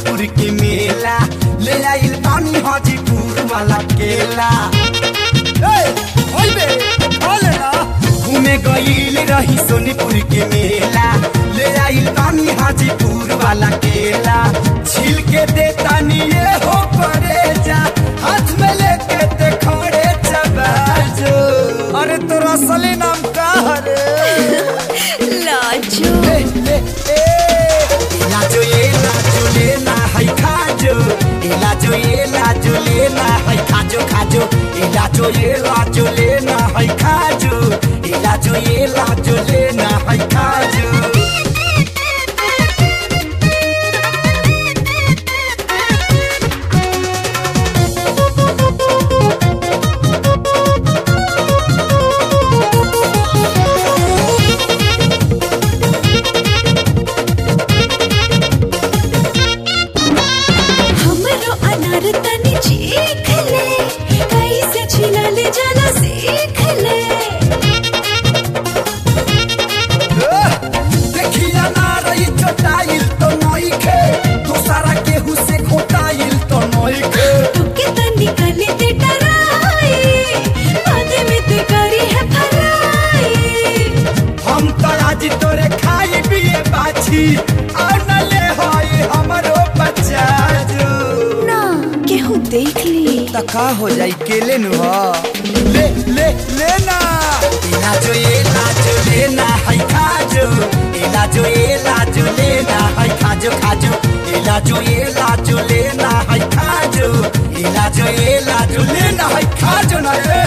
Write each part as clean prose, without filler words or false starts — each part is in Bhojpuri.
सोनीपुर के मेला ले आइल पानी हाजीपुर वाला केला घूमे गईल रही सोनीपुर के मेला ले आइल पानी हाजीपुर वाला केला छील के देता ये हो परे जा हाथ में लेके ते खड़े चबाजो। अरे तोरा असली नाम का हरे? लाजो लाजो ये लाजो लेना है खाजो लाजो ये लाजो लेना है खाजो खाजो लाजो ये लाजो लेना है खाजो लाजो ये लाजो लेना है खाजो। देख ली तका हो जाई केले नु ले ले लेना लाजो ये लाजो लेना है खाजो लाजो ये लाजो लेना है खाजो खाजो लाजो ये लाजो लेना है खाजो लाजो ये लाजो लेना है खाजो ना रे।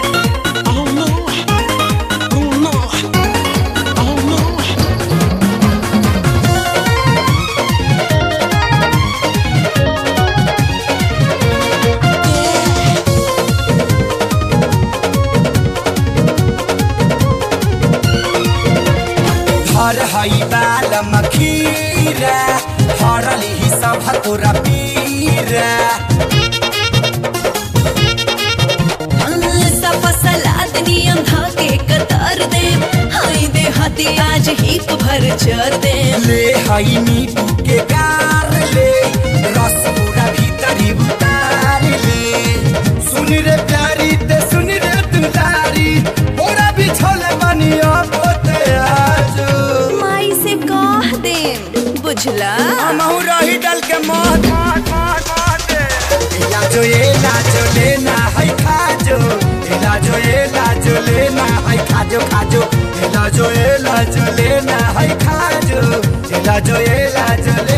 हर हई बाल मखीरा हरली ही सब तोरा पीरा सलाद नियम धाके कतर दे हाय दे हाथी आज ही भर चर दे ले हई नींबू के गार ले रस पूरा भीतरी उतार ले सुन रे प्यारी ते सुन रे दुलारी पूरा बिछोले बनिया पोते आजो माई से कह दे बुझला हमहू रही डल के मौत लाजो ये लाजो लेना है खाजो लाजो ये लाजो लेना है खाजो खाजो लाजो ये लाजो लेना है खाजो लाजो ये लाजो